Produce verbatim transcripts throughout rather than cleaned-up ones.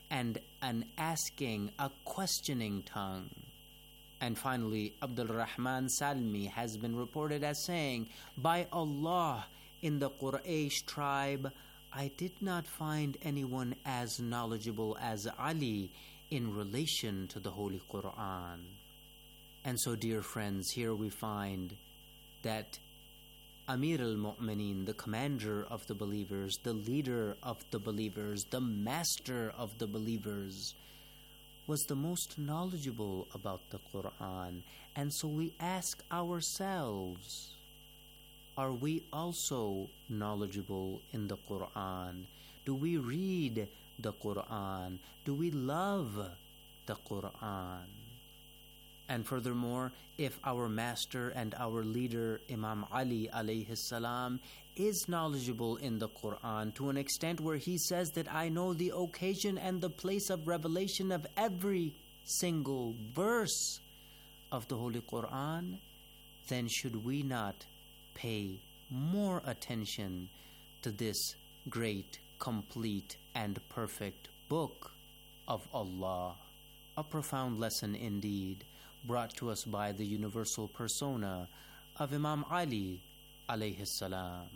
and an asking, a questioning tongue. And finally, Abdul Rahman Salmi has been reported as saying, "By Allah, in the Quraysh tribe, I did not find anyone as knowledgeable as Ali in relation to the Holy Quran." And so, dear friends, here we find that Amir al-Mu'mineen, the commander of the believers, the leader of the believers, the master of the believers, was the most knowledgeable about the Quran. And so we ask ourselves, are we also knowledgeable in the Quran? Do we read the Quran? Do we love the Quran? And furthermore, if our master and our leader, Imam Ali alayhi salam, is knowledgeable in the Quran to an extent where he says that I know the occasion and the place of revelation of every single verse of the Holy Quran, then should we not pay more attention to this great, complete, and perfect book of Allah? A profound lesson indeed, brought to us by the universal persona of Imam Ali alayhi salam.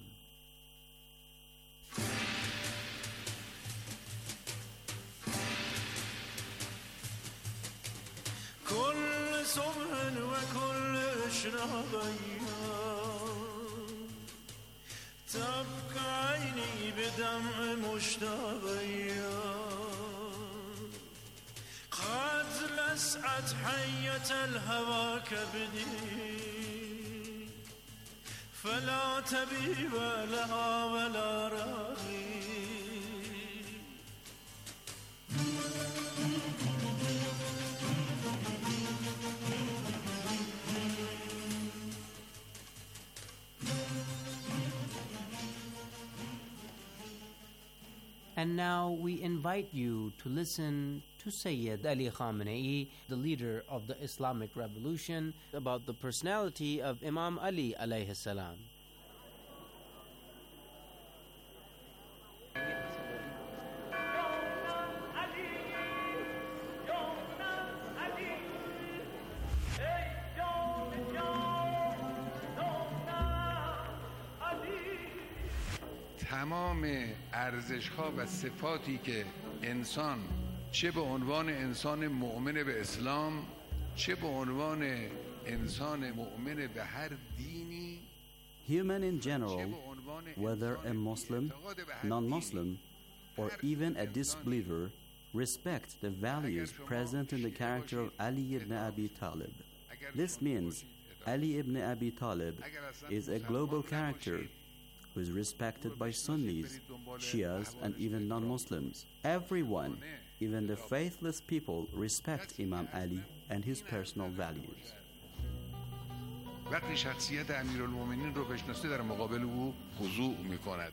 كل صبح وكل إشراقية تبكى عيني بدمع مشتاقية قد لسعت حية الهوى كبدي فلا تبيب لها ولا راغي. And now we invite you to listen to Sayyid Ali Khamenei, the leader of the Islamic Revolution, about the personality of Imam Ali alayhi salam. تمام ارزش‌ها و صفاتی که انسان چه به عنوان انسان مؤمن به اسلام چه به عنوان انسان مؤمن به هر دینی Human in general, whether a Muslim, non-Muslim, or even a disbeliever, respect the values present in the character of Ali ibn Abi Talib. This means Ali ibn Abi Talib is a global character who is respected by Sunnis, Shias, and even non-Muslims. Everyone, even the faithless people, respect Imam Ali and his personal values. وقتی شخصیت امیرالمومنین رو بشناسه در مقابل او خضوع میکند.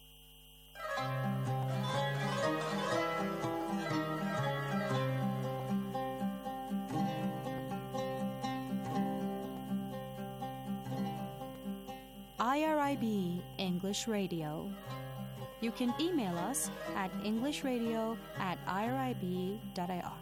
I R I B English Radio. You can email us at englishradio at I R I B dot I R.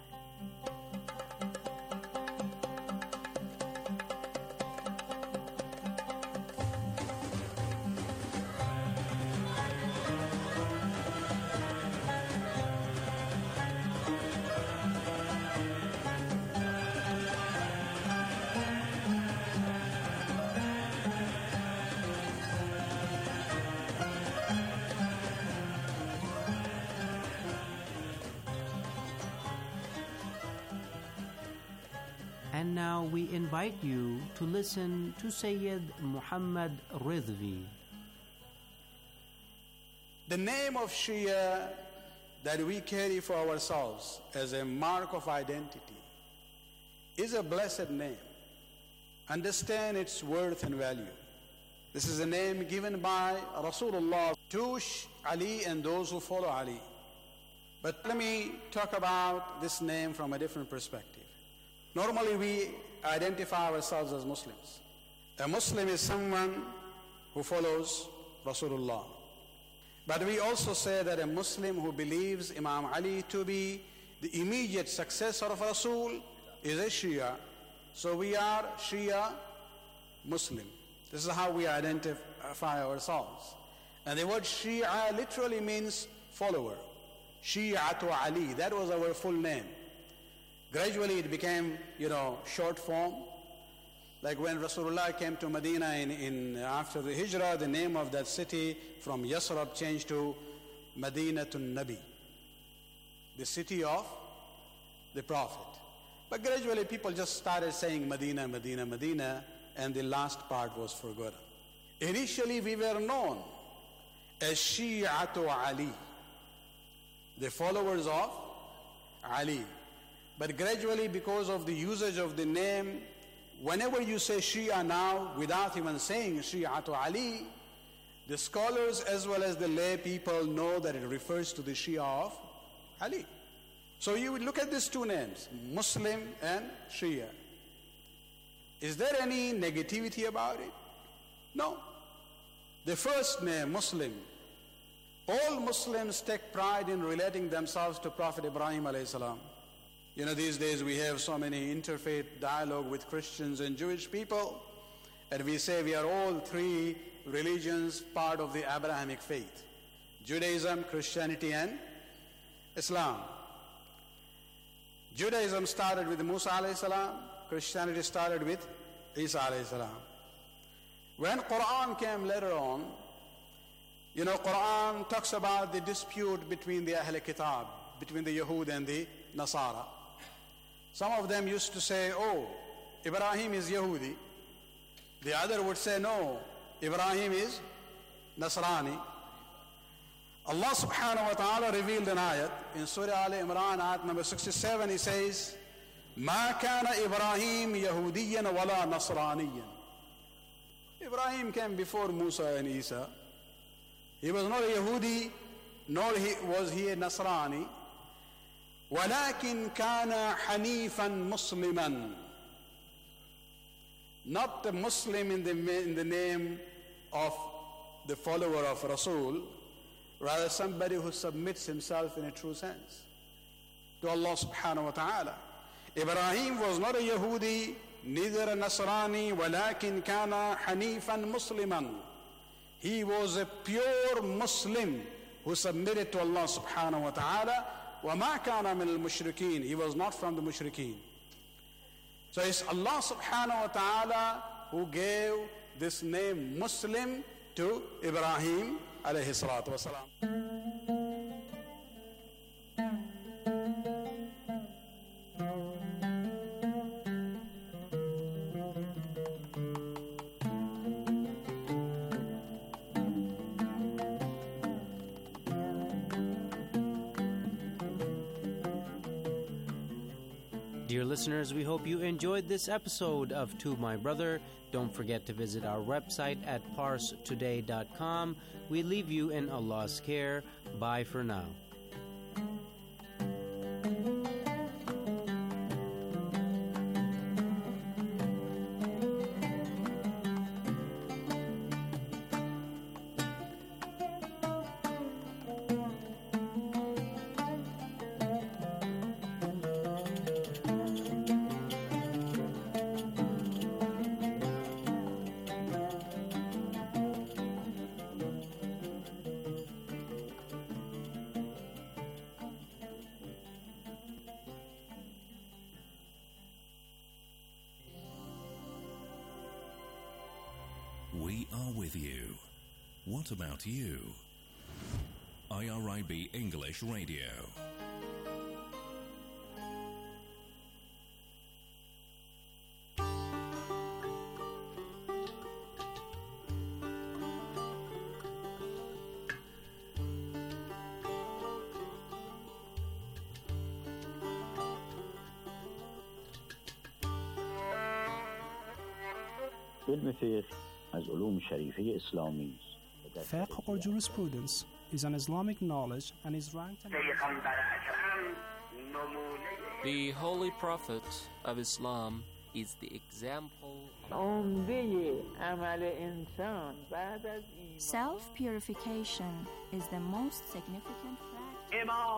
And now we invite you to listen to Sayyid Muhammad Ridvi. The name of Shia that we carry for ourselves as a mark of identity is a blessed name. Understand its worth and value. This is a name given by Rasulullah to Ali and those who follow Ali. But let me talk about this name from a different perspective. Normally we identify ourselves as Muslims. A Muslim is someone who follows Rasulullah. But we also say that a Muslim who believes Imam Ali to be the immediate successor of Rasul is a Shia. So we are Shia Muslim. This is how we identify ourselves. And the word Shia literally means follower. Shi'atu Ali, that was our full name. Gradually it became, you know, short form. Like when Rasulullah came to Medina in, in after the Hijrah, the name of that city from Yasrab changed to Madinatun Nabi, the city of the Prophet. But gradually people just started saying Medina, Medina, Medina, and the last part was forgotten. Initially we were known as Shi'atu Ali, the followers of Ali. But gradually, because of the usage of the name, whenever you say Shia now, without even saying Shi'atu Ali, the scholars as well as the lay people know that it refers to the Shia of Ali. So you would look at these two names, Muslim and Shia. Is there any negativity about it? No. The first name, Muslim, all Muslims take pride in relating themselves to Prophet Ibrahim alayhi salam. You know, these days we have so many interfaith dialogue with Christians and Jewish people, and we say we are all three religions part of the Abrahamic faith: Judaism, Christianity, and Islam. Judaism started with Musa alayhi salam, Christianity started with Isa alayhi salam. When Quran came later on, you know, Quran talks about the dispute between the Ahl Kitab, between the Yahud and the Nasara. Some of them used to say, oh, Ibrahim is Yahudi. The other would say, no, Ibrahim is Nasrani. Allah subhanahu wa ta'ala revealed an ayat in Surah Al-Imran, ayat number sixty-seven. He says, مَا كَانَ إِبْرَاهِيمْ يَهُودِيًّا وَلَا نَصْرَانِيًّا. Ibrahim came before Musa and Isa. He was not a Yahudi, nor he, was he a Nasrani. وَلَكِنْ كَانَ حَنِيفًا مُسْلِمًا. Not a Muslim in the, in the name of the follower of Rasul, rather somebody who submits himself in a true sense to Allah subhanahu wa ta'ala. Ibrahim was not a Yahudi, neither a Nasrani, وَلَكِنْ كَانَ حَنِيفًا مُسْلِمًا. He was a pure Muslim who submitted to Allah subhanahu wa ta'ala. وَمَا كَانَ مِنَ الْمُشْرِكِينَ. He was not from the mushrikeen. So it's Allah subhanahu wa ta'ala who gave this name Muslim to Ibrahim alayhi salatu wasalam. Dear listeners, we hope you enjoyed this episode of To My Brother. Don't forget to visit our website at parse today dot com. We leave you in Allah's care. Bye for now. We are with you. What about you? I R I B English Radio. علم فقه از علوم شریفه اسلامی است. Fiqh or jurisprudence is an Islamic knowledge and is ranked in The Holy Prophet of Islam is the example of Self-purification is the most significant fact.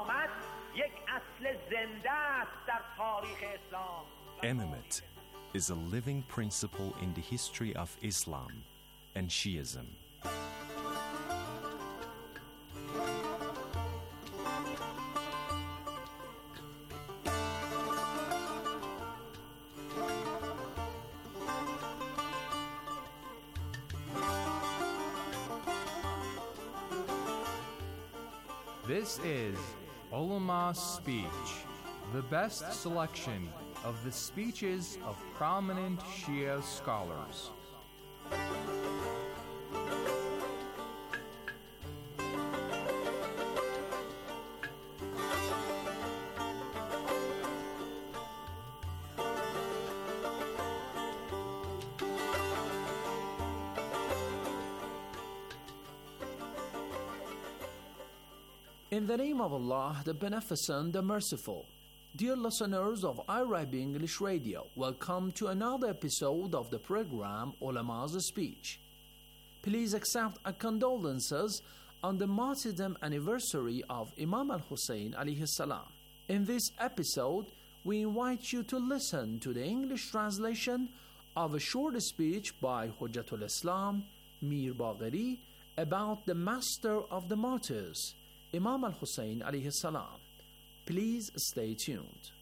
Imamate is a living principle in the history of Islam and Shiism. This is Ulama Speech, the best selection of the speeches of prominent Shia scholars. In the name of Allah, the Beneficent, the Merciful. Dear listeners of I R I B English Radio, welcome to another episode of the program Ulama's Speech. Please accept our condolences on the martyrdom anniversary of Imam al-Hussein alayhi salam. In this episode, we invite you to listen to the English translation of a short speech by Hujjatul Islam, Mir Bagheri, about the master of the martyrs, Imam al-Hussein alayhi salam. Please stay tuned.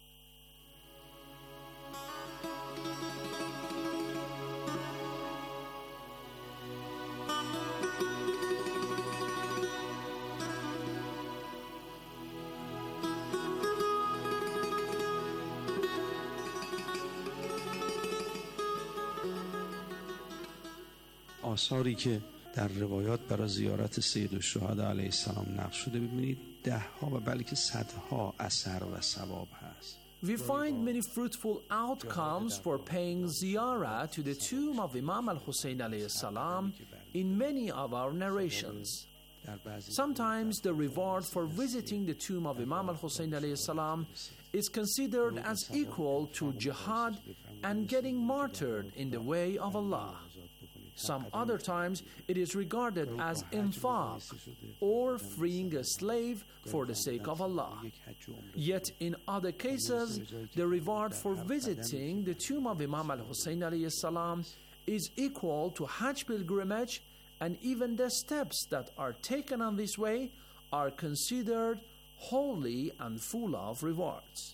آثاری که در روایات برای زیارت سید الشهدا علیه السلام نقل شده ببینید ده ها و بلکه صدها اثر و ثواب هست. We find many fruitful outcomes for paying ziyarah to the tomb of Imam al-Hussein alayhi salam in many of our narrations. Sometimes the reward for visiting the tomb of Imam al-Hussein alayhi salam is considered as equal to jihad and getting martyred in the way of Allah. Some other times it is regarded as infaq or freeing a slave for the sake of Allah. Yet in other cases, the reward for visiting the tomb of Imam al-Hussein alayhi salam is equal to Hajj pilgrimage, and even the steps that are taken on this way are considered holy and full of rewards.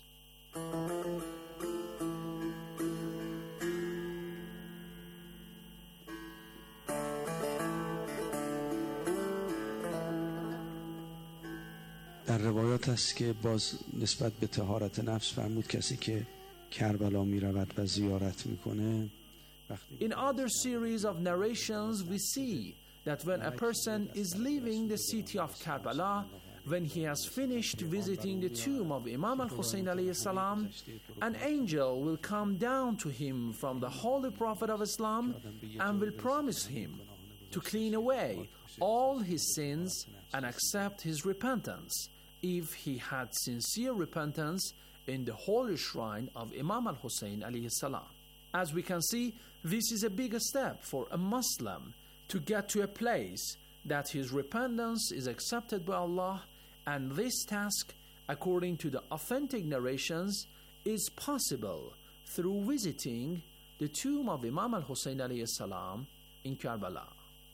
در روایات است که باز نسبت به طهارت نفس فرمود کسی که کربلا می رود و زیارت می کنه. In other series of narrations we see that when a person is leaving the city of Karbala, when he has finished visiting the tomb of Imam al-Hussein alayhi salam, an angel will come down to him from the Holy Prophet of Islam and will promise him to clean away all his sins and accept his repentance if he had sincere repentance in the holy shrine of Imam al-Hussein alayhi salam. As we can see, this is a big step for a Muslim to get to a place that his repentance is accepted by Allah, and this task, according to the authentic narrations, is possible through visiting the tomb of Imam al-Hussein alayhi salam in Karbala.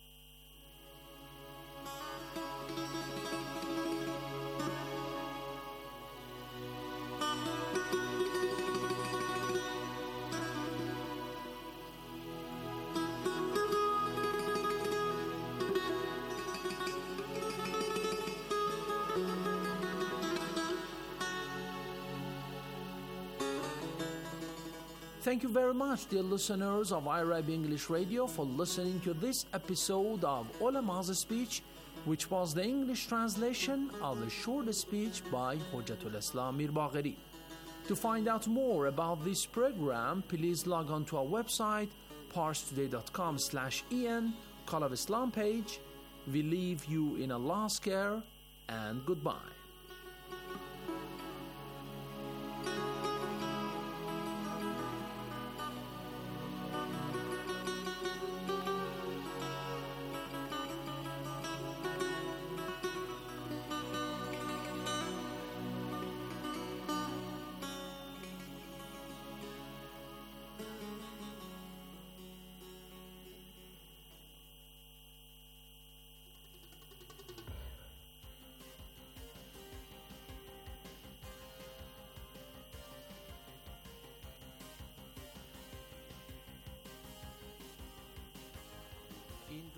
Thank you very much, dear listeners of I R I B English Radio, for listening to this episode of Ulama's Speech, which was the English translation of a short speech by Hujjatul Islam Mir Bagheri. To find out more about this program, please log on to our website, parstoday.com slash en, Call of Islam page. We leave you in Allah's care, and goodbye.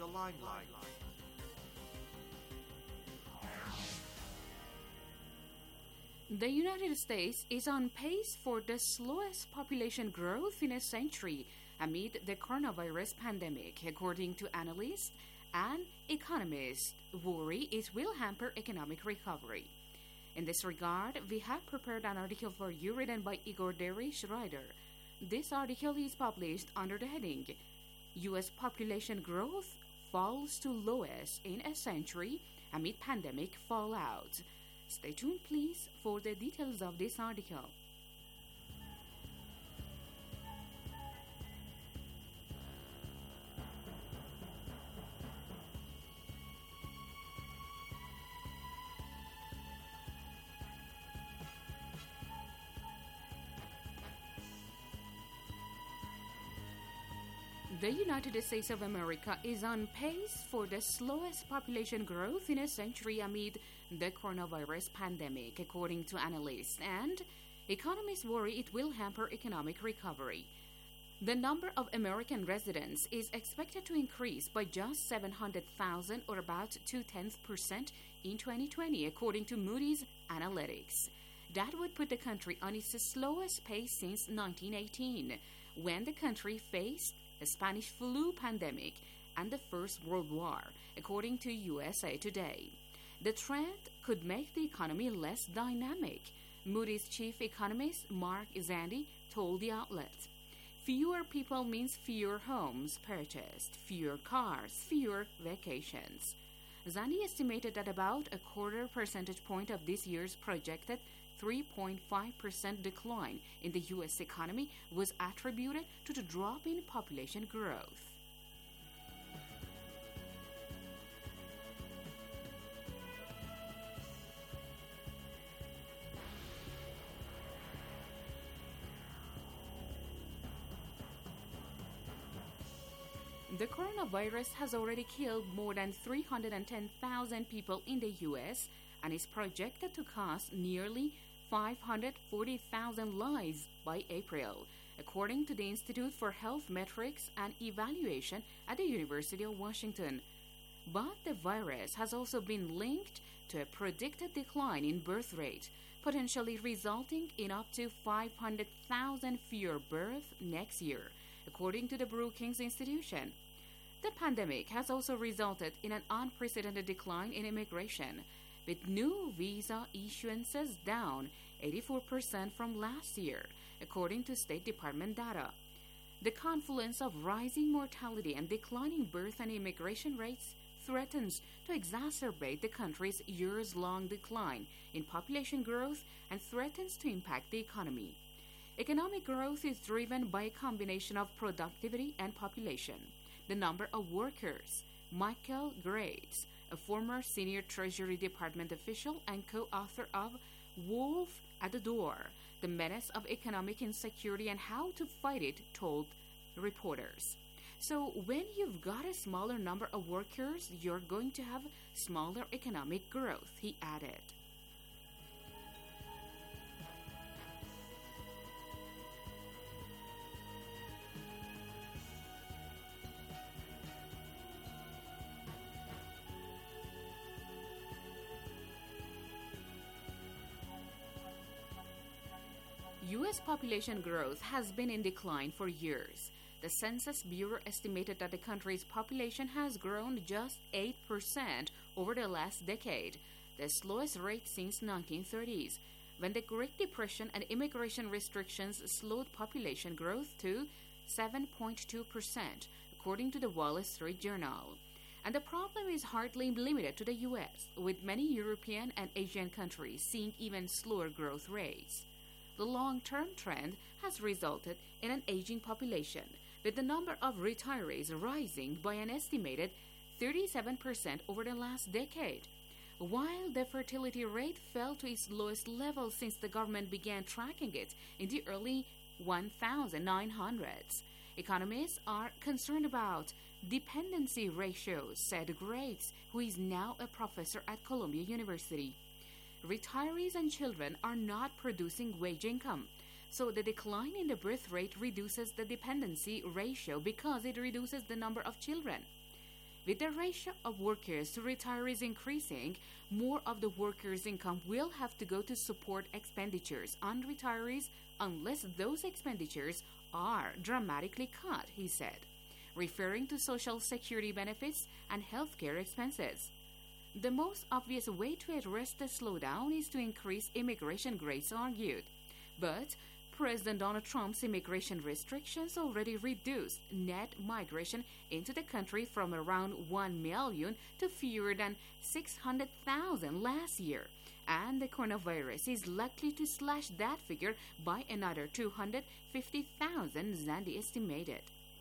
the limelight. The United States is on pace for the slowest population growth in a century amid the coronavirus pandemic, according to analysts and economists worry it will hamper economic recovery. In this regard, we have prepared an article for you written by Igor Dervish-Ryder. This article is published under the heading U S population growth falls to lowest in a century amid pandemic fallout. Stay tuned, please, for the details of this article. The United States of America is on pace for the slowest population growth in a century amid the coronavirus pandemic, according to analysts, and economists worry it will hamper economic recovery. The number of American residents is expected to increase by just seven hundred thousand, or about two-tenths percent, in twenty twenty, according to Moody's Analytics. That would put the country on its slowest pace since nineteen eighteen, when the country faced a Spanish flu pandemic and the First World War, according to U S A Today. The trend could make the economy less dynamic, Moody's chief economist Mark Zandi told the outlet. Fewer people means fewer homes purchased, fewer cars, fewer vacations. Zandi estimated that about a quarter percentage point of this year's projected three point five percent decline in the U S economy was attributed to the drop in population growth. The coronavirus has already killed more than three hundred ten thousand people in the U S and is projected to cost nearly five hundred forty thousand lives by April, according to the Institute for Health Metrics and Evaluation at the University of Washington. But the virus has also been linked to a predicted decline in birth rate, potentially resulting in up to five hundred thousand fewer births next year, according to the Brookings Institution. The pandemic has also resulted in an unprecedented decline in immigration, with new visa issuances down eighty-four percent from last year, according to State Department data. The confluence of rising mortality and declining birth and immigration rates threatens to exacerbate the country's years-long decline in population growth and threatens to impact the economy. Economic growth is driven by a combination of productivity and population. The number of workers. Michael Graves, a former senior Treasury Department official and co-author of Wolf at the Door, The Menace of Economic Insecurity and How to Fight It, told reporters. So when you've got a smaller number of workers, you're going to have smaller economic growth, he added. U S population growth has been in decline for years. The Census Bureau estimated that the country's population has grown just eight percent over the last decade, the slowest rate since nineteen thirties, when the Great Depression and immigration restrictions slowed population growth to seven point two percent, according to the Wall Street Journal. And the problem is hardly limited to the U S, with many European and Asian countries seeing even slower growth rates. The long-term trend has resulted in an aging population, with the number of retirees rising by an estimated thirty-seven percent over the last decade, while the fertility rate fell to its lowest level since the government began tracking it in the early nineteen hundreds. Economists are concerned about dependency ratios, said Graves, who is now a professor at Columbia University. Retirees and children are not producing wage income, so the decline in the birth rate reduces the dependency ratio because it reduces the number of children. With the ratio of workers to retirees increasing, more of the workers' income will have to go to support expenditures on retirees unless those expenditures are dramatically cut, he said, referring to Social Security benefits and healthcare expenses. The most obvious way to address the slowdown is to increase immigration, Grace argued. But President Donald Trump's immigration restrictions already reduced net migration into the country from around one million to fewer than six hundred thousand last year, and the coronavirus is likely to slash that figure by another two hundred fifty thousand, Zandi estimated.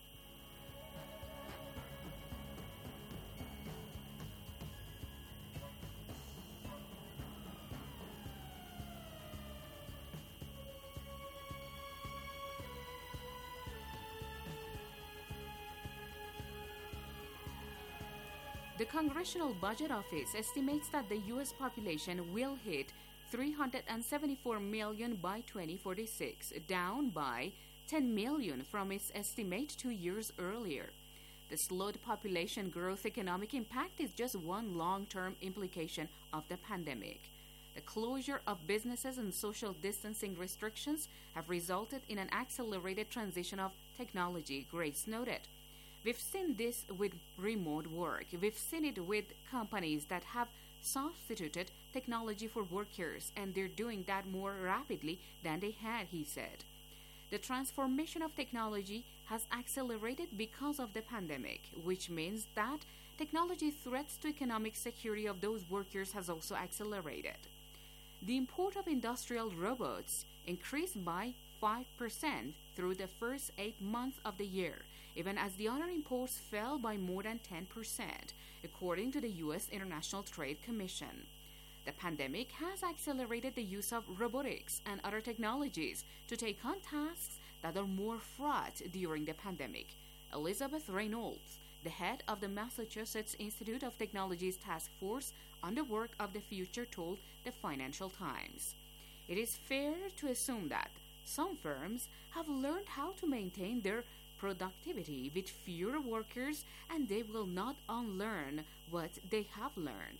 The Congressional Budget Office estimates that the U S population will hit three hundred seventy-four million by twenty forty-six, down by ten million from its estimate two years earlier. The slowed population growth economic impact is just one long-term implication of the pandemic. The closure of businesses and social distancing restrictions have resulted in an accelerated transition of technology, Grace noted. We've seen this with remote work. We've seen it with companies that have substituted technology for workers, and they're doing that more rapidly than they had, he said. The transformation of technology has accelerated because of the pandemic, which means that technology threats to economic security of those workers has also accelerated. The import of industrial robots increased by five percent through the first eight months of the year, even as the other imports fell by more than ten percent, according to the U S International Trade Commission. The pandemic has accelerated the use of robotics and other technologies to take on tasks that are more fraught during the pandemic. Elizabeth Reynolds, the head of the Massachusetts Institute of Technology's task force on the work of the future, told the Financial Times. It is fair to assume that some firms have learned how to maintain their productivity with fewer workers, and they will not unlearn what they have learned.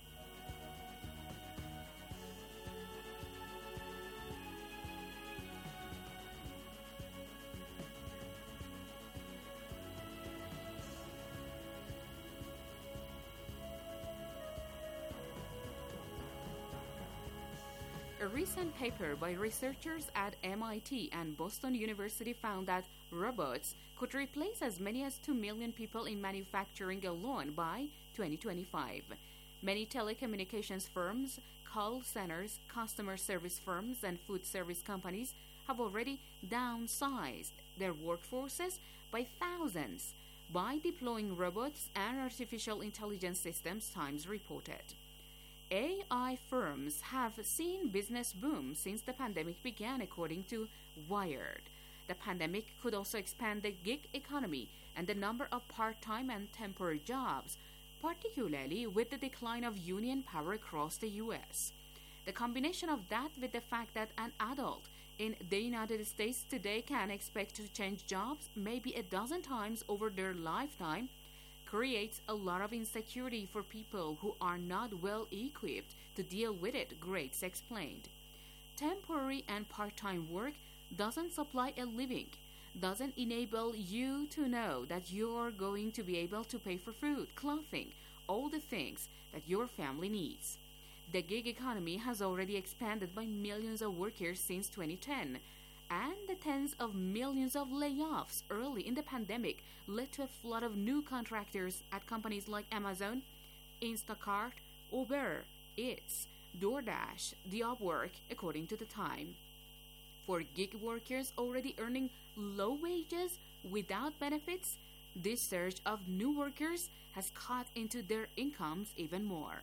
A recent paper by researchers at M I T and Boston University found that robots could replace as many as two million people in manufacturing alone by twenty twenty-five. Many telecommunications firms, call centers, customer service firms, and food service companies have already downsized their workforces by thousands by deploying robots and artificial intelligence systems, Times reported. A I firms have seen business boom since the pandemic began, according to Wired. The pandemic could also expand the gig economy and the number of part-time and temporary jobs, particularly with the decline of union power across the U S. The combination of that with the fact that an adult in the United States today can expect to change jobs maybe a dozen times over their lifetime creates a lot of insecurity for people who are not well equipped to deal with it, Grace explained. Temporary and part-time work doesn't supply a living, doesn't enable you to know that you're going to be able to pay for food, clothing, all the things that your family needs. The gig economy has already expanded by millions of workers since twenty ten, and the tens of millions of layoffs early in the pandemic led to a flood of new contractors at companies like Amazon, Instacart, Uber Eats, DoorDash, the Upwork, according to the Time. For gig workers already earning low wages without benefits, this surge of new workers has cut into their incomes even more.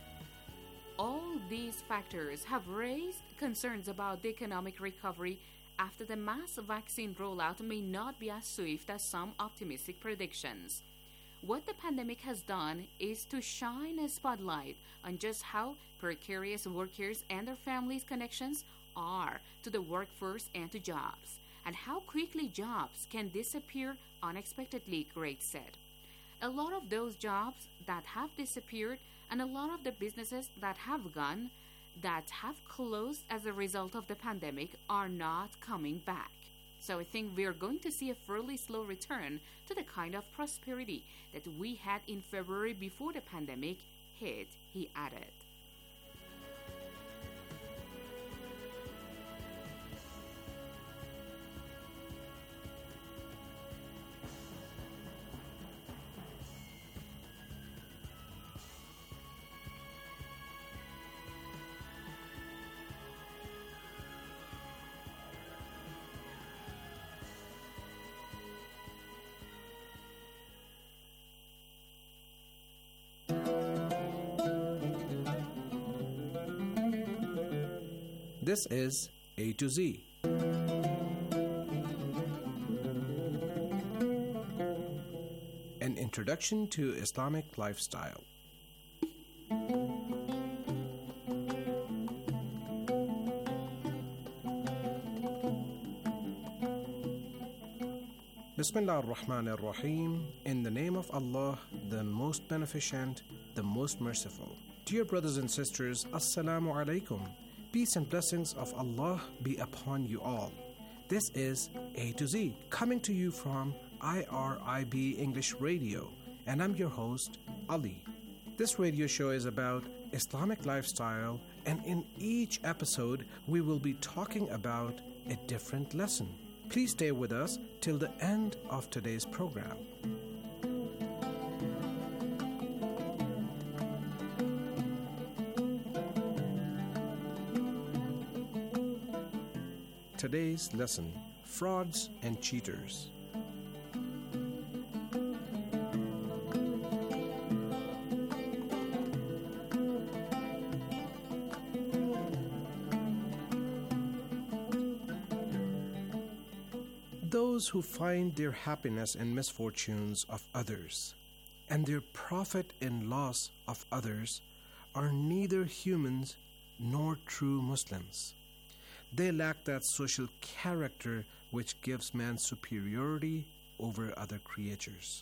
All these factors have raised concerns about the economic recovery after the mass vaccine rollout may not be as swift as some optimistic predictions. What the pandemic has done is to shine a spotlight on just how precarious workers and their families' connections are to the workforce and to jobs, and how quickly jobs can disappear unexpectedly, Greg said. A lot of those jobs that have disappeared and a lot of the businesses that have gone, that have closed as a result of the pandemic, are not coming back. So I think we are going to see a fairly slow return to the kind of prosperity that we had in February before the pandemic hit, he added. This is A to Z. An introduction to Islamic lifestyle. Bismillah ar-Rahman ar-Rahim. In the name of Allah, the most beneficent, the most merciful. Dear brothers and sisters, Assalamu alaikum. Peace and blessings of Allah be upon you all. This is A to Z, coming to you from I R I B English Radio, and I'm your host, Ali. This radio show is about Islamic lifestyle, and in each episode, we will be talking about a different lesson. Please stay with us till the end of today's program. Today's lesson, frauds and cheaters. Those who find their happiness in misfortunes of others and their profit in loss of others are neither humans nor true Muslims. They lack that social character which gives man superiority over other creatures.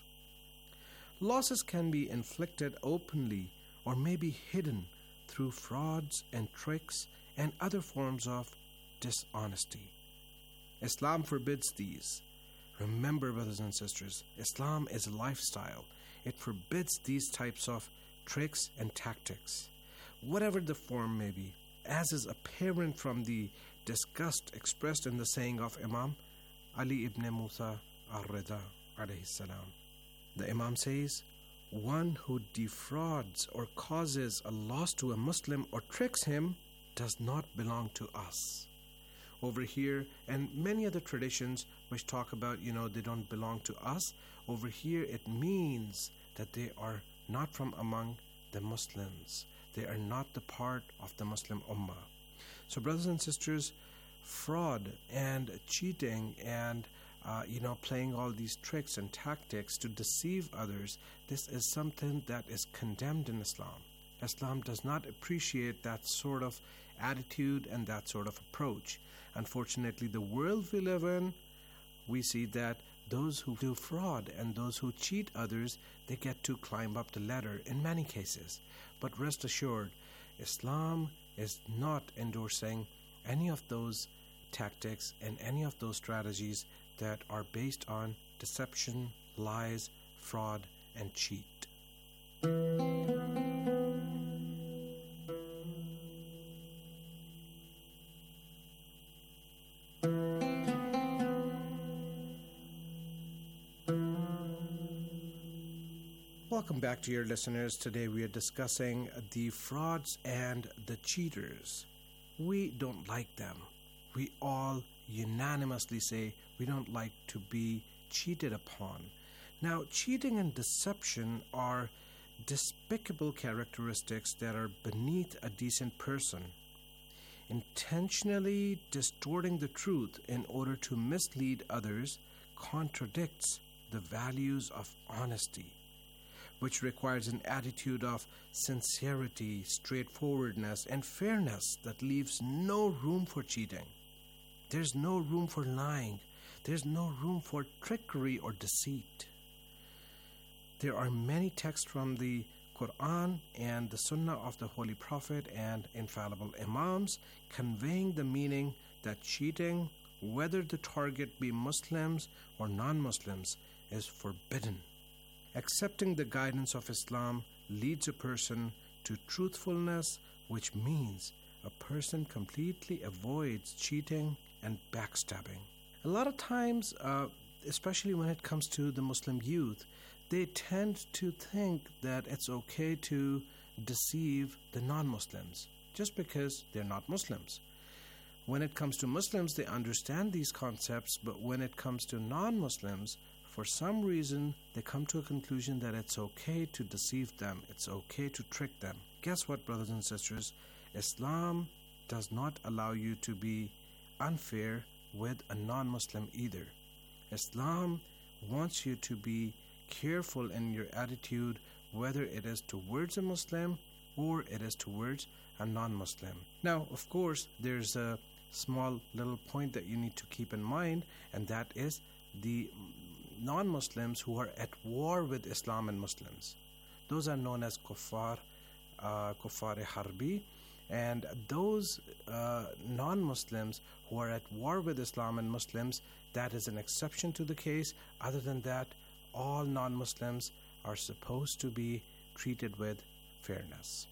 Losses can be inflicted openly or may be hidden through frauds and tricks and other forms of dishonesty. Islam forbids these. Remember, brothers and sisters, Islam is a lifestyle. It forbids these types of tricks and tactics, whatever the form may be, as is apparent from the disgust expressed in the saying of Imam Ali ibn Musa al-Rida alayhi salam. The Imam says, one who defrauds or causes a loss to a Muslim or tricks him does not belong to us. Over here, and many other traditions which talk about, you know, they don't belong to us, over here it means that they are not from among the Muslims. They are not the part of the Muslim Ummah. So brothers and sisters, fraud and cheating and uh, you know playing all these tricks and tactics to deceive others, this is something that is condemned in Islam. Islam does not appreciate that sort of attitude and that sort of approach. Unfortunately, the world we live in, we see that those who do fraud and those who cheat others, they get to climb up the ladder in many cases. But rest assured, Islam is not endorsing any of those tactics and any of those strategies that are based on deception, lies, fraud, and cheat. Welcome back, dear listeners. Today we are discussing the frauds and the cheaters. We don't like them. We all unanimously say we don't like to be cheated upon. Now, cheating and deception are despicable characteristics that are beneath a decent person. intentionally distorting the truth in order to mislead others contradicts the values of honesty, which requires an attitude of sincerity, straightforwardness, and fairness that leaves no room for cheating. There's no room for lying. There's no room for trickery or deceit. There are many texts from the Quran and the Sunnah of the Holy Prophet and infallible Imams conveying the meaning that cheating, whether the target be Muslims or non-Muslims, is forbidden. Accepting the guidance of Islam leads a person to truthfulness, which means a person completely avoids cheating and backstabbing. A lot of times, uh, especially when it comes to the Muslim youth, they tend to think that it's okay to deceive the non-Muslims just because they're not Muslims. When it comes to Muslims, they understand these concepts, but when it comes to non-Muslims, for some reason, they come to a conclusion that it's okay to deceive them, it's okay to trick them. Guess what, brothers and sisters? Islam does not allow you to be unfair with a non-Muslim either. Islam wants you to be careful in your attitude, whether it is towards a Muslim or it is towards a non-Muslim. Now, of course, there's a small little point that you need to keep in mind, and that is the non-Muslims who are at war with Islam and Muslims. Those are known as kuffar, uh, kuffar harbi, and those uh, non-Muslims who are at war with Islam and Muslims, that is an exception to the case. Other than that, all non-Muslims are supposed to be treated with fairness.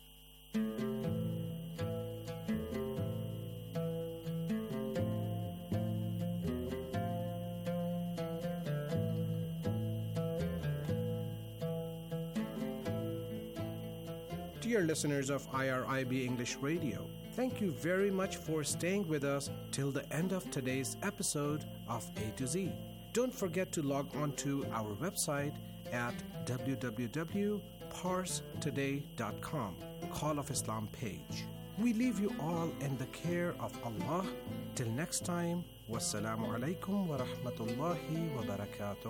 Dear listeners of I R I B English Radio, thank you very much for staying with us till the end of today's episode of A to Z. Don't forget to log on to our website at w w w dot pars today dot com, Call of Islam page. We leave you all in the care of Allah. Till next time, wassalamu alaikum wa rahmatullahi wa barakatuh.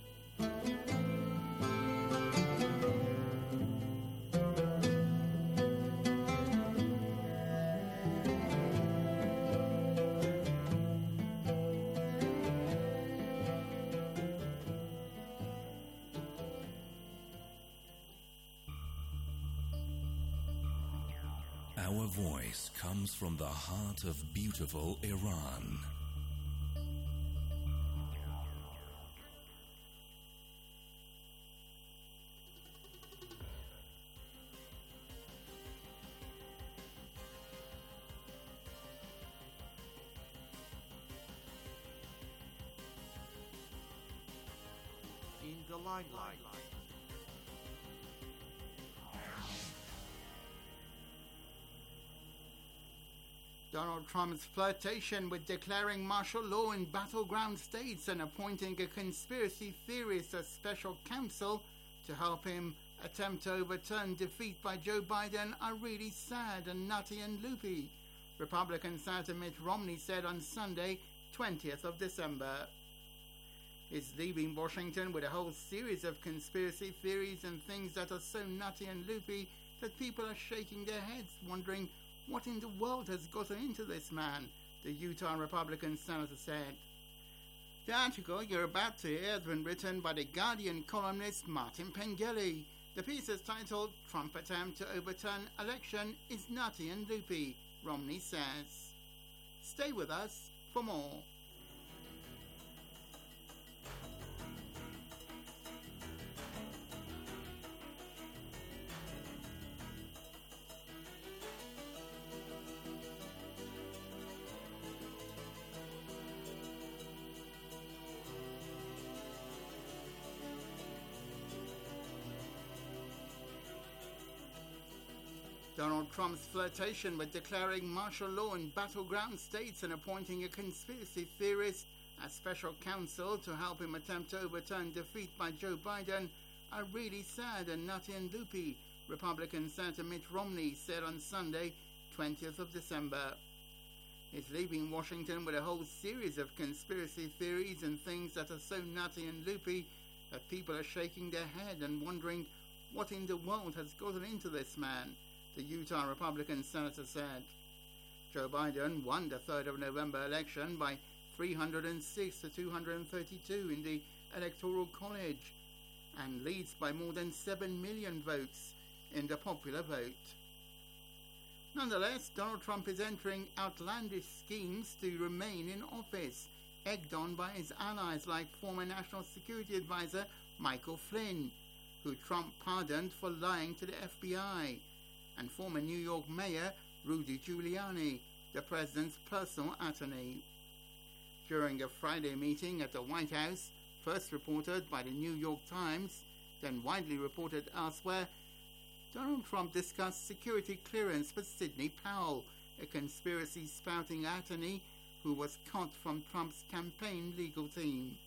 Our voice comes from the heart of beautiful Iran. In the limelight. Donald Trump's flirtation with declaring martial law in battleground states and appointing a conspiracy theorist as special counsel to help him attempt to overturn defeat by Joe Biden are really sad and nutty and loopy, Republican Senator Mitt Romney said on Sunday, twentieth of December. He's leaving Washington with a whole series of conspiracy theories and things that are so nutty and loopy that people are shaking their heads, wondering what in the world has gotten into this man, the Utah Republican senator said. The article you're about to hear has been written by the Guardian columnist Martin Pengelly. The piece is titled, Trump Attempt to Overturn Election is Nutty and Loopy, Romney says. Stay with us for more. Donald Trump's flirtation with declaring martial law in battleground states and appointing a conspiracy theorist as special counsel to help him attempt to overturn defeat by Joe Biden are really sad and nutty and loopy, Republican Senator Mitt Romney said on Sunday, twentieth of December. is leaving Washington with a whole series of conspiracy theories and things that are so nutty and loopy that people are shaking their head and wondering what in the world has gotten into this man, the Utah Republican senator said. Joe Biden won the third of November election by three hundred six to two hundred thirty-two in the Electoral College and leads by more than seven million votes in the popular vote. Nonetheless, Donald Trump is entering outlandish schemes to remain in office, egged on by his allies like former National Security Advisor Michael Flynn, who Trump pardoned for lying to the F B I, and former New York Mayor Rudy Giuliani, the president's personal attorney. During a Friday meeting at the White House, first reported by the New York Times, then widely reported elsewhere, Donald Trump discussed security clearance for Sidney Powell, a conspiracy-spouting attorney who was cut from Trump's campaign legal team.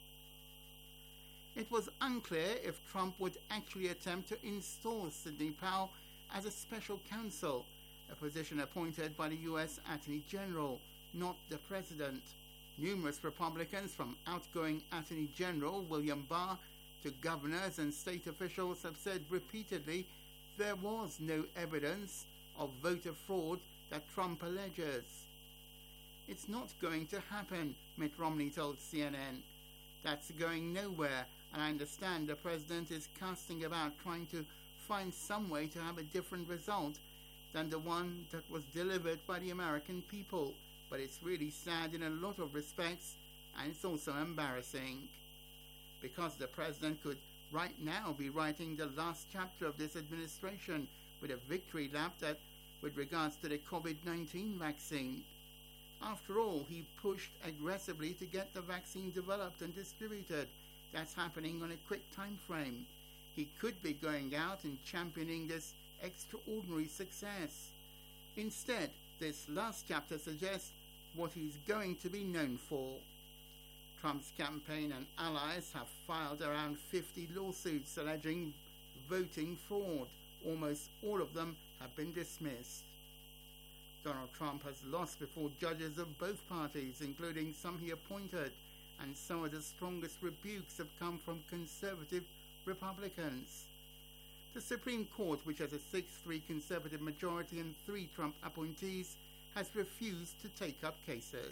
It was unclear if Trump would actually attempt to install Sidney Powell as a special counsel, a position appointed by the U S Attorney General, not the President. Numerous Republicans, from outgoing Attorney General William Barr to governors and state officials, have said repeatedly there was no evidence of voter fraud that Trump alleges. It's not going to happen, Mitt Romney told C N N. That's going nowhere, and I understand the president is casting about trying to find some way to have a different result than the one that was delivered by the American people. But it's really sad in a lot of respects, and it's also embarrassing. Because the president could right now be writing the last chapter of this administration with a victory lap that with regards to the COVID nineteen vaccine. After all, he pushed aggressively to get the vaccine developed and distributed. That's happening on a quick time frame. He could be going out and championing this extraordinary success. Instead, this last chapter suggests what he's going to be known for. Trump's campaign and allies have filed around fifty lawsuits alleging voting fraud. Almost all of them have been dismissed. Donald Trump has lost before judges of both parties, including some he appointed, and some of the strongest rebukes have come from conservative Republicans. The Supreme Court, which has a six three conservative majority and three Trump appointees, has refused to take up cases.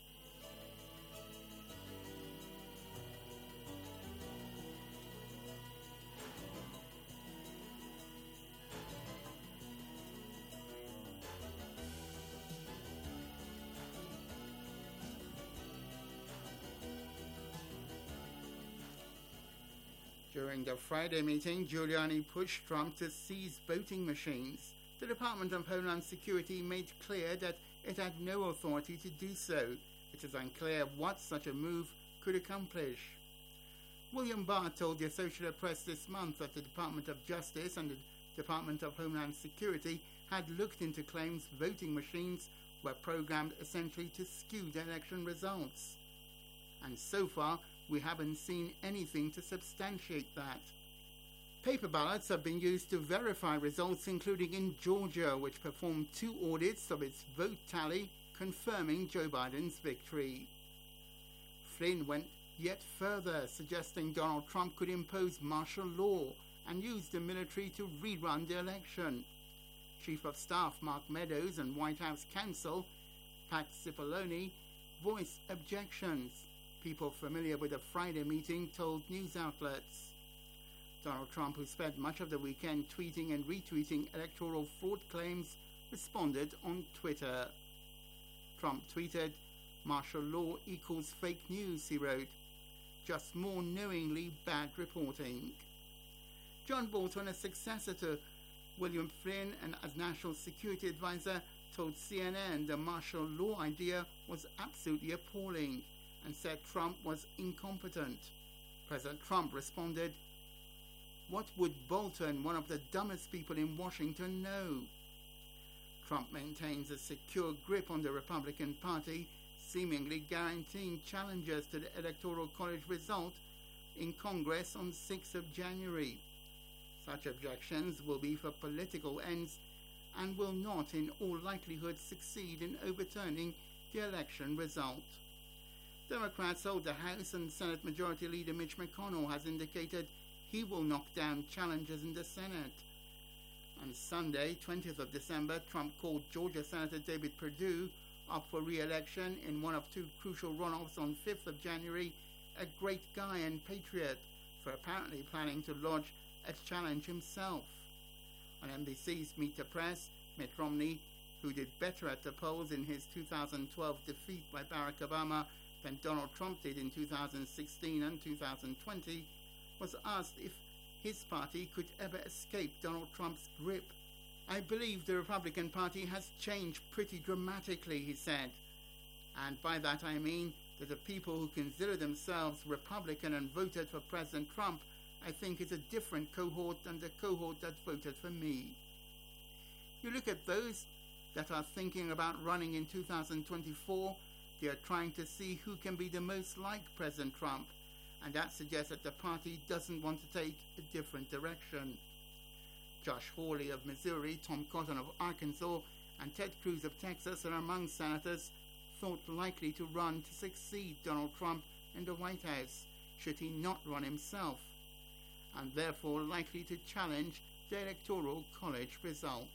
During the Friday meeting, Giuliani pushed Trump to seize voting machines. The Department of Homeland Security made clear that it had no authority to do so. It is unclear what such a move could accomplish. William Barr told the Associated Press this month that the Department of Justice and the Department of Homeland Security had looked into claims voting machines were programmed essentially to skew the election results. And so far, we haven't seen anything to substantiate that. Paper ballots have been used to verify results, including in Georgia, which performed two audits of its vote tally, confirming Joe Biden's victory. Flynn went yet further, suggesting Donald Trump could impose martial law and use the military to rerun the election. Chief of Staff Mark Meadows and White House counsel Pat Cipollone voiced objections. People familiar with the Friday meeting told news outlets. Donald Trump, who spent much of the weekend tweeting and retweeting electoral fraud claims, responded on Twitter. Trump tweeted, "Martial law equals fake news," he wrote. "Just more knowingly bad reporting." John Bolton, a successor to William Flynn and as National Security Advisor, told C N N the martial law idea was absolutely appalling and said Trump was incompetent. President Trump responded, "What would Bolton, one of the dumbest people in Washington, know?" Trump maintains a secure grip on the Republican Party, seemingly guaranteeing challenges to the Electoral College result in Congress on the sixth of January. Such objections will be for political ends and will not in all likelihood succeed in overturning the election result. Democrats hold the House, and Senate Majority Leader Mitch McConnell has indicated he will knock down challenges in the Senate. On Sunday, twentieth of December, Trump called Georgia Senator David Perdue up for re-election in one of two crucial runoffs on fifth of January a great guy and patriot for apparently planning to lodge a challenge himself. On N B C's Meet the Press, Mitt Romney, who did better at the polls in his two thousand twelve defeat by Barack Obama than Donald Trump did in two thousand sixteen and two thousand twenty, was asked if his party could ever escape Donald Trump's grip. I believe the Republican Party has changed pretty dramatically, he said. And by that I mean that the people who consider themselves Republican and voted for President Trump, I think is a different cohort than the cohort that voted for me. You look at those that are thinking about running in two thousand twenty-four, they are trying to see who can be the most like President Trump, and that suggests that the party doesn't want to take a different direction. Josh Hawley of Missouri, Tom Cotton of Arkansas, and Ted Cruz of Texas are among senators thought likely to run to succeed Donald Trump in the White House, should he not run himself, and therefore likely to challenge the Electoral College result.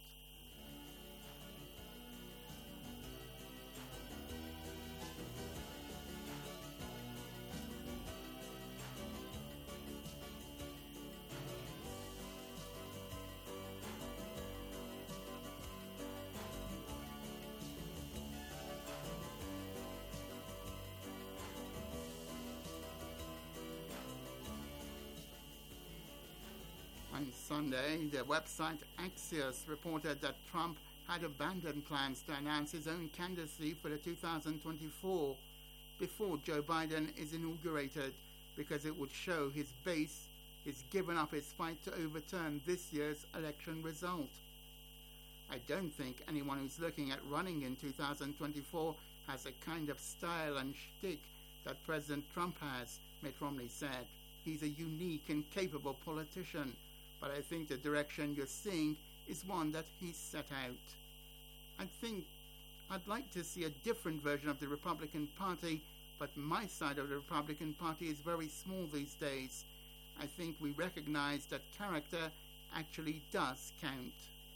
On Sunday, the website Axios reported that Trump had abandoned plans to announce his own candidacy for the two thousand twenty-four before Joe Biden is inaugurated, because it would show his base has given up his fight to overturn this year's election result. I don't think anyone who's looking at running in two thousand twenty-four has a kind of style and shtick that President Trump has, Mitt Romney said. He's a unique and capable politician, but I think the direction you're seeing is one that he's set out. I think I'd like to see a different version of the Republican Party, but my side of the Republican Party is very small these days. I think we recognize that character actually does count.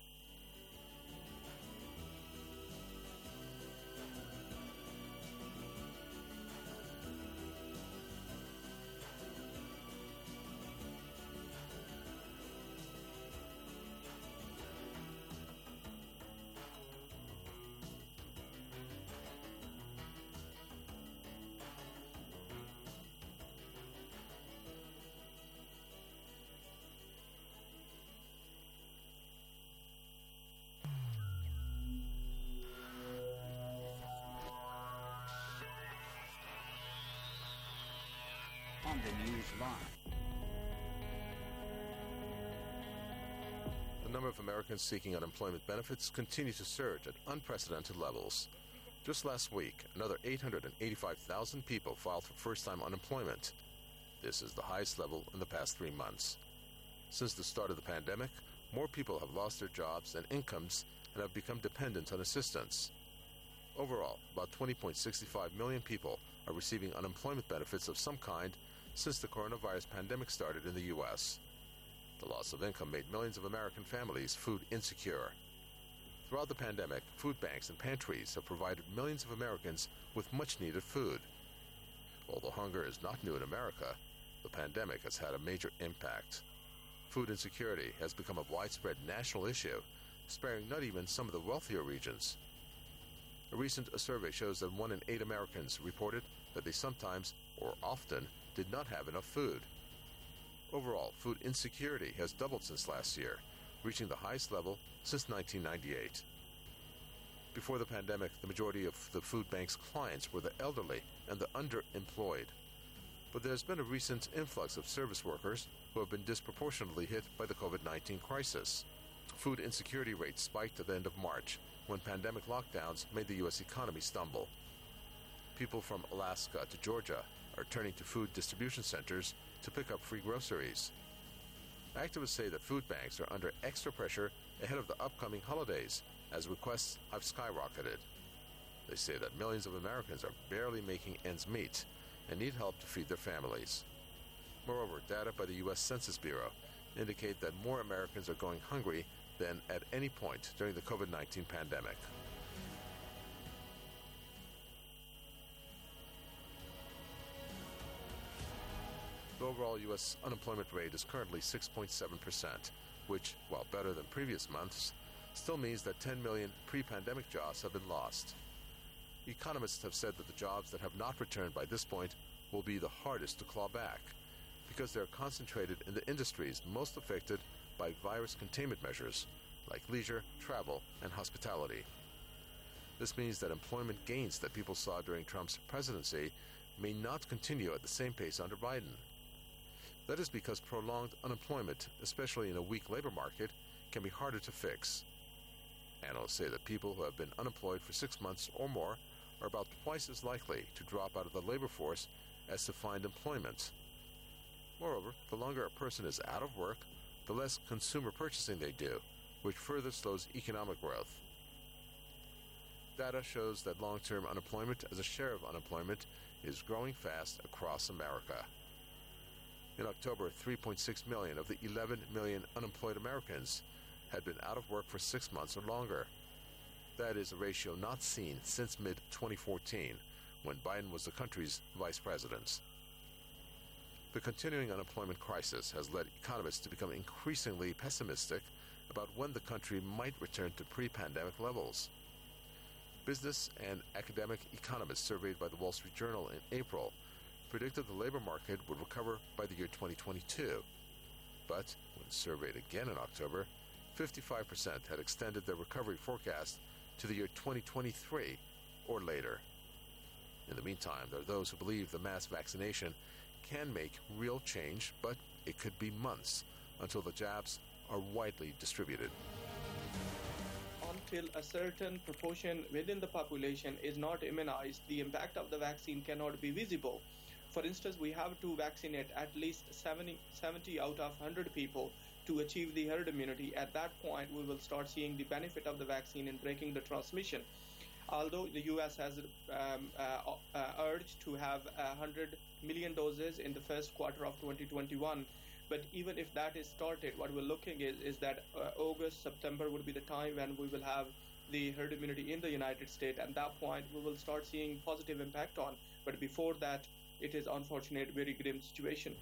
On the News Line. The number of Americans seeking unemployment benefits continues to surge at unprecedented levels. Just last week, another eight hundred eighty-five thousand people filed for first-time unemployment. This is the highest level in the past three months. Since the start of the pandemic, more people have lost their jobs and incomes and have become dependent on assistance. Overall, about twenty point six five million people are receiving unemployment benefits of some kind since the coronavirus pandemic started in the U S. The loss of income made millions of American families food insecure. Throughout the pandemic, food banks and pantries have provided millions of Americans with much-needed food. Although hunger is not new in America, the pandemic has had a major impact. Food insecurity has become a widespread national issue, sparing not even some of the wealthier regions. A recent survey shows that one in eight Americans reported that they sometimes, or often, did not have enough food. Overall, food insecurity has doubled since last year, reaching the highest level since nineteen ninety-eight. Before the pandemic, the majority of the food bank's clients were the elderly and the underemployed. But there's been a recent influx of service workers who have been disproportionately hit by the COVID nineteen crisis. Food insecurity rates spiked at the end of March, when pandemic lockdowns made the U S economy stumble. People from Alaska to Georgia are turning to food distribution centers to pick up free groceries. Activists say that food banks are under extra pressure ahead of the upcoming holidays, as requests have skyrocketed. They say that millions of Americans are barely making ends meet and need help to feed their families. Moreover, data by the U S Census Bureau indicate that more Americans are going hungry than at any point during the COVID nineteen pandemic. The overall U S unemployment rate is currently six point seven percent, which, while better than previous months, still means that ten million pre-pandemic jobs have been lost. Economists have said that the jobs that have not returned by this point will be the hardest to claw back, because they are concentrated in the industries most affected by virus containment measures, like leisure, travel, and hospitality. This means that employment gains that people saw during Trump's presidency may not continue at the same pace under Biden. That is because prolonged unemployment, especially in a weak labor market, can be harder to fix. Analysts say that people who have been unemployed for six months or more are about twice as likely to drop out of the labor force as to find employment. Moreover, the longer a person is out of work, the less consumer purchasing they do, which further slows economic growth. Data shows that long-term unemployment as a share of unemployment is growing fast across America. In October, three point six million of the eleven million unemployed Americans had been out of work for six months or longer. That is a ratio not seen since mid twenty fourteen, when Biden was the country's vice president. The continuing unemployment crisis has led economists to become increasingly pessimistic about when the country might return to pre-pandemic levels. Business and academic economists surveyed by the Wall Street Journal in April predicted the labor market would recover by the year twenty twenty-two. But when surveyed again in October, fifty-five percent had extended their recovery forecast to the year twenty twenty-three or later. In the meantime, there are those who believe the mass vaccination can make real change, but it could be months until the jabs are widely distributed. Until a certain proportion within the population is not immunized, the impact of the vaccine cannot be visible. For instance, we have to vaccinate at least seventy, seventy out of one hundred people to achieve the herd immunity. At that point, we will start seeing the benefit of the vaccine in breaking the transmission. Although the U S has um, uh, uh, urged to have one hundred million doses in the first quarter of twenty twenty-one, but even if that is started, what we're looking is, is that uh, August, September would be the time when we will have the herd immunity in the United States. At that point, we will start seeing positive impact on. But before that, it is unfortunate, very grim situation.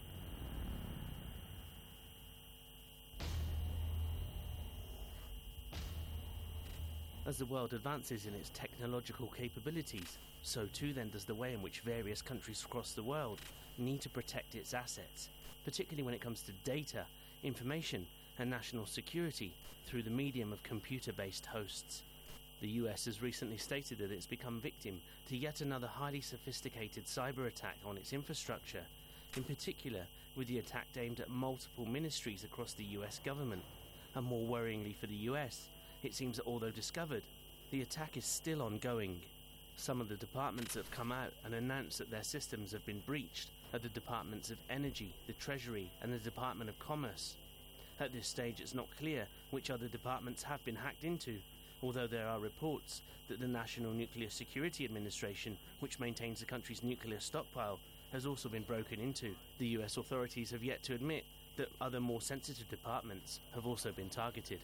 As the world advances in its technological capabilities, so too then does the way in which various countries across the world need to protect its assets, particularly when it comes to data, information, and national security through the medium of computer-based hosts. The U S has recently stated that it's become victim to yet another highly sophisticated cyber attack on its infrastructure, in particular with the attack aimed at multiple ministries across the U S government. And more worryingly for the U S, it seems that although discovered, the attack is still ongoing. Some of the departments that have come out and announced that their systems have been breached are the Departments of Energy, the Treasury, and the Department of Commerce. At this stage, it's not clear which other departments have been hacked into, although there are reports that the National Nuclear Security Administration, which maintains the country's nuclear stockpile, has also been broken into. The U S authorities have yet to admit that other more sensitive departments have also been targeted.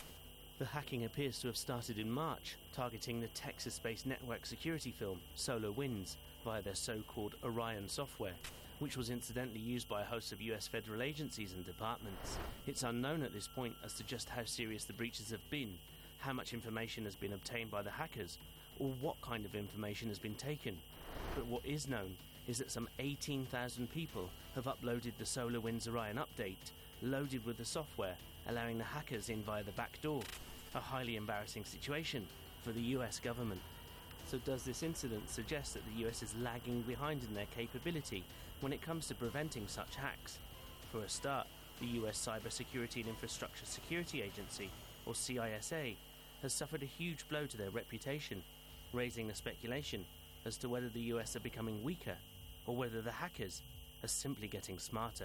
The hacking appears to have started in March, targeting the Texas-based network security firm SolarWinds via their so-called Orion software, which was incidentally used by a host of U S federal agencies and departments. It's unknown at this point as to just how serious the breaches have been, how much information has been obtained by the hackers, or what kind of information has been taken. But what is known is that some eighteen thousand people have uploaded the SolarWinds Orion update, loaded with the software, allowing the hackers in via the back door. A highly embarrassing situation for the U S government. So does this incident suggest that the U S is lagging behind in their capability when it comes to preventing such hacks? For a start, the U S Cybersecurity and Infrastructure Security Agency, or C I S A, has suffered a huge blow to their reputation, raising the speculation as to whether the U S are becoming weaker or whether the hackers are simply getting smarter.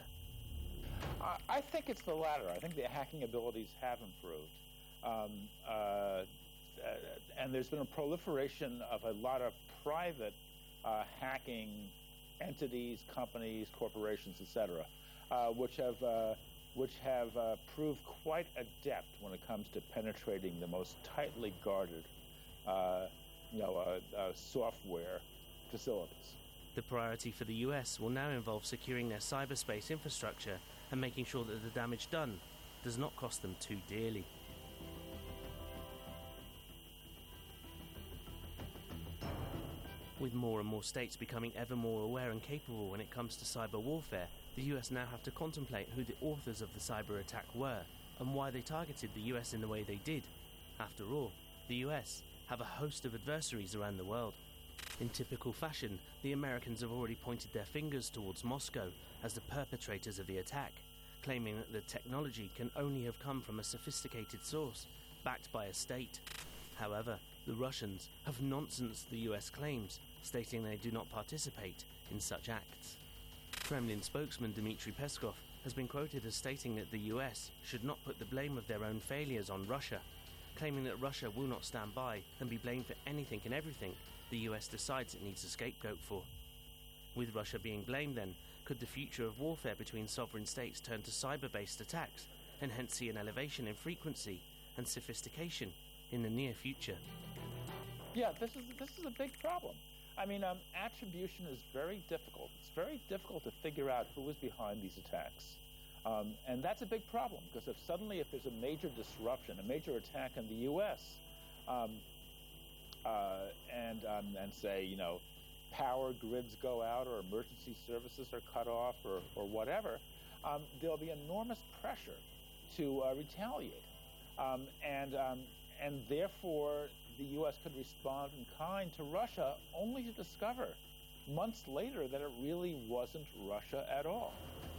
Uh, I think it's the latter. I think the hacking abilities have improved. Um, uh, and there's been a proliferation of a lot of private uh, hacking entities, companies, corporations, et cetera, uh, which have uh, which have uh, proved quite adept when it comes to penetrating the most tightly guarded, uh, you know, uh, uh, software facilities. The priority for the U S will now involve securing their cyberspace infrastructure and making sure that the damage done does not cost them too dearly. With more and more states becoming ever more aware and capable when it comes to cyber warfare, the U S now have to contemplate who the authors of the cyber attack were and why they targeted the U S in the way they did. After all, the U S have a host of adversaries around the world. In typical fashion, the Americans have already pointed their fingers towards Moscow as the perpetrators of the attack, claiming that the technology can only have come from a sophisticated source, backed by a state. However, the Russians have noncenced the U S claims, stating they do not participate in such acts. Kremlin spokesman Dmitry Peskov has been quoted as stating that the U S should not put the blame of their own failures on Russia, claiming that Russia will not stand by and be blamed for anything and everything the U S decides it needs a scapegoat for. With Russia being blamed then, could the future of warfare between sovereign states turn to cyber-based attacks and hence see an elevation in frequency and sophistication in the near future? Yeah, this is this is a big problem. I mean, um, attribution is very difficult. It's very difficult to figure out who is behind these attacks. Um, and that's a big problem, because if suddenly if there's a major disruption, a major attack in the U S, um, uh, and, um, and say, you know, power grids go out or emergency services are cut off or, or whatever, um, there'll be enormous pressure to uh, retaliate. Um, and, um, and therefore, the U S could respond in kind to Russia, only to discover months later that it really wasn't Russia at all.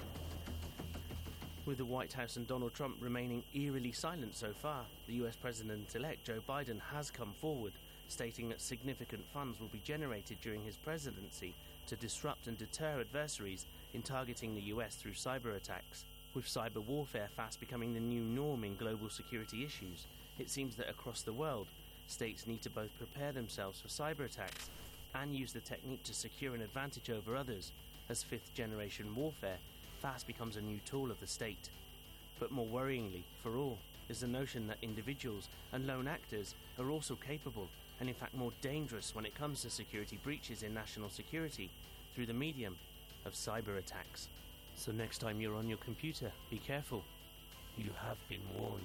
With the White House and Donald Trump remaining eerily silent so far, the U S President-elect Joe Biden has come forward, stating that significant funds will be generated during his presidency to disrupt and deter adversaries in targeting the U S through cyber attacks. With cyber warfare fast becoming the new norm in global security issues, it seems that across the world, states need to both prepare themselves for cyber attacks and use the technique to secure an advantage over others, as fifth-generation warfare fast becomes a new tool of the state. But more worryingly, for all, is the notion that individuals and lone actors are also capable and in fact more dangerous when it comes to security breaches in national security through the medium of cyber attacks. So next time you're on your computer, be careful. You have been warned.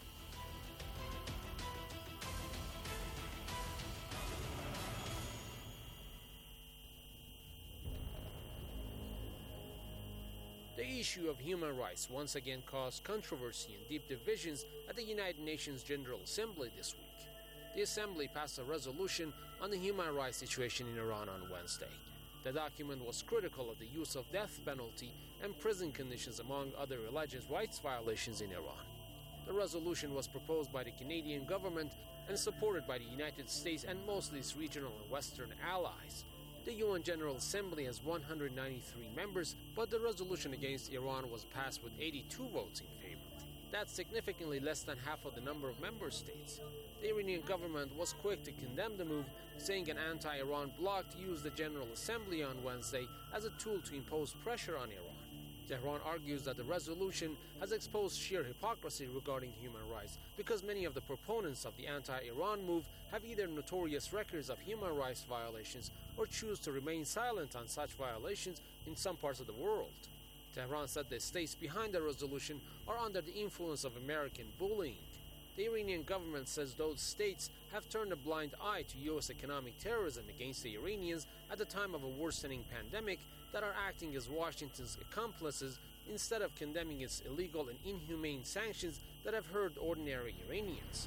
The issue of human rights once again caused controversy and deep divisions at the United Nations General Assembly this week. The Assembly passed a resolution on the human rights situation in Iran on Wednesday. The document was critical of the use of death penalty and prison conditions, among other alleged rights violations in Iran. The resolution was proposed by the Canadian government and supported by the United States and most of its regional and Western allies. The U N General Assembly has one hundred ninety-three members, but the resolution against Iran was passed with eighty-two votes in favor. That's significantly less than half of the number of member states. The Iranian government was quick to condemn the move, saying an anti-Iran bloc used the General Assembly on Wednesday as a tool to impose pressure on Iran. Tehran argues that the resolution has exposed sheer hypocrisy regarding human rights, because many of the proponents of the anti-Iran move have either notorious records of human rights violations or choose to remain silent on such violations in some parts of the world. Tehran said the states behind the resolution are under the influence of American bullying. The Iranian government says those states have turned a blind eye to U S economic terrorism against the Iranians at the time of a worsening pandemic that are acting as Washington's accomplices instead of condemning its illegal and inhumane sanctions that have hurt ordinary Iranians.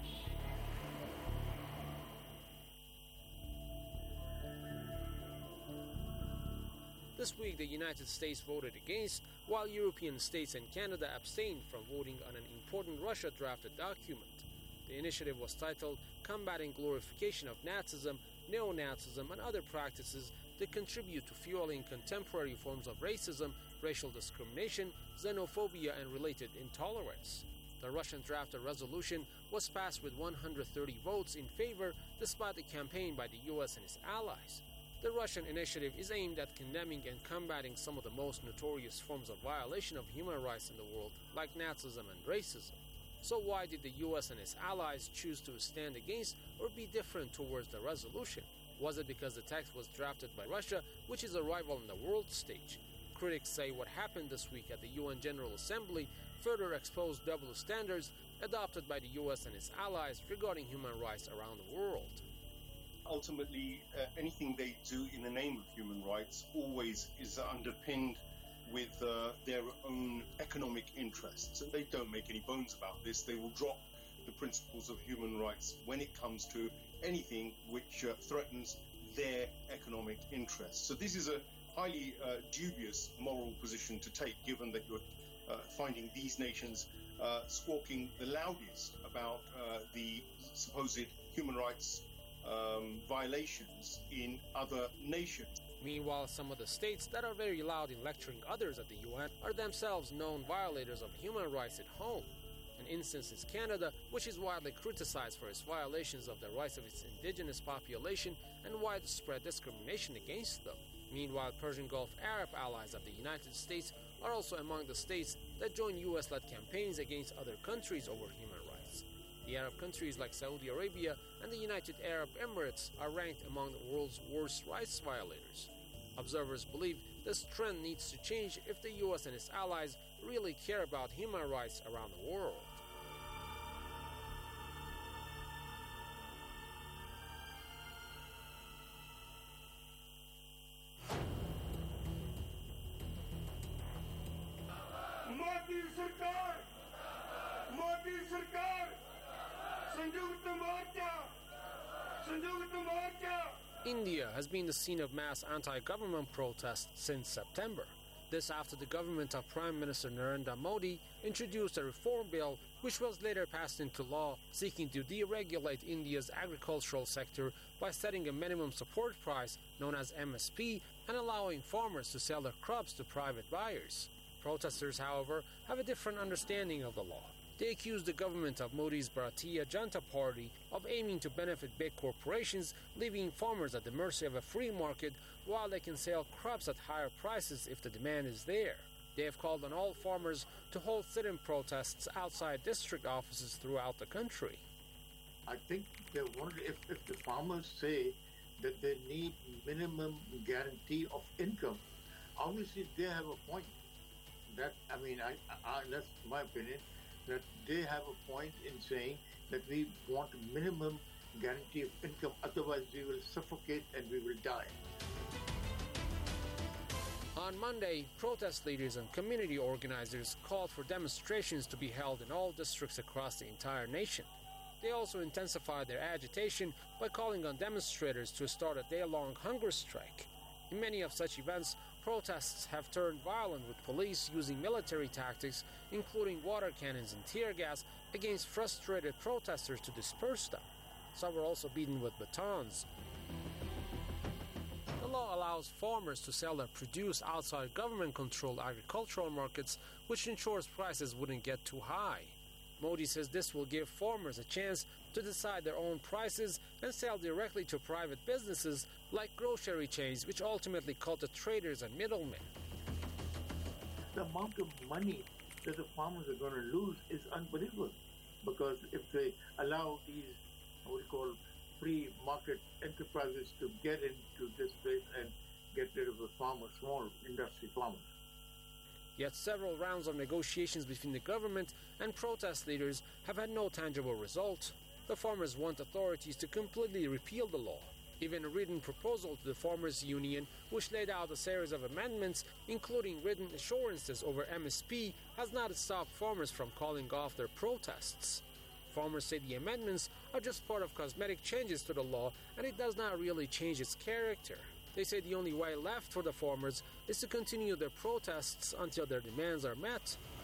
This week, the United States voted against, while European states and Canada abstained from voting on an important Russia-drafted document. The initiative was titled Combating Glorification of Nazism, Neo-Nazism, and Other Practices that Contribute to Fueling Contemporary Forms of Racism, Racial Discrimination, Xenophobia, and Related Intolerance. The Russian drafted resolution was passed with one hundred thirty votes in favor despite the campaign by the U S and its allies. The Russian initiative is aimed at condemning and combating some of the most notorious forms of violation of human rights in the world, like Nazism and racism. So why did the U S and its allies choose to stand against or be different towards the resolution? Was it because the text was drafted by Russia, which is a rival in the world stage? Critics say what happened this week at the U N General Assembly further exposed double standards adopted by the U S and its allies regarding human rights around the world. Ultimately, uh, anything they do in the name of human rights always is underpinned with uh, their own economic interests. And they don't make any bones about this. They will drop the principles of human rights when it comes to anything which uh, threatens their economic interests. So this is a highly uh, dubious moral position to take, given that you're uh, finding these nations uh, squawking the loudest about uh, the supposed human rights um, violations in other nations. Meanwhile, some of the states that are very loud in lecturing others at the U N are themselves known violators of human rights at home. An instance is Canada, which is widely criticized for its violations of the rights of its indigenous population and widespread discrimination against them. Meanwhile, Persian Gulf Arab allies of the United States are also among the states that join U S-led campaigns against other countries over human rights. The Arab countries like Saudi Arabia and the United Arab Emirates are ranked among the world's worst rights violators. Observers believe this trend needs to change if the U S and its allies really care about human rights around the world. Modi Sarkar! Modi Sarkar! Sanjukta Morcha! Sanjukta Morcha! India has been the scene of mass anti-government protests since September. This after the government of Prime Minister Narendra Modi introduced a reform bill which was later passed into law, seeking to deregulate India's agricultural sector by setting a minimum support price known as M S P and allowing farmers to sell their crops to private buyers. Protesters, however, have a different understanding of the law. They accuse the government of Modi's Bharatiya Janata Party of aiming to benefit big corporations, leaving farmers at the mercy of a free market while they can sell crops at higher prices if the demand is there. They have called on all farmers to hold sit-in protests outside district offices throughout the country. I think they wonder if, if the farmers say that they need minimum guarantee of income, obviously they have a point. That I mean, I, I, that's my opinion, that they have a point in saying that we want a minimum guarantee of income, otherwise we will suffocate and we will die. On Monday, protest leaders and community organizers called for demonstrations to be held in all districts across the entire nation. They also intensified their agitation by calling on demonstrators to start a day-long hunger strike. In many of such events, protests have turned violent, with police using military tactics, including water cannons and tear gas, against frustrated protesters to disperse them. Some were also beaten with batons. The law allows farmers to sell their produce outside government-controlled agricultural markets, which ensures prices wouldn't get too high. Modi says this will give farmers a chance to decide their own prices and sell directly to private businesses like grocery chains, which ultimately cut the traders and middlemen. The amount of money that the farmers are going to lose is unbelievable, because if they allow these, what we call free market enterprises to get into this place and get rid of the farmers, small industry farmers. Yet several rounds of negotiations between the government and protest leaders have had no tangible result. The farmers want authorities to completely repeal the law. Even a written proposal to the Farmers Union, which laid out a series of amendments, including written assurances over M S P, has not stopped farmers from calling off their protests. Farmers say the amendments are just part of cosmetic changes to the law, and it does not really change its character. They say the only way left for the farmers is to continue their protests until their demands are met.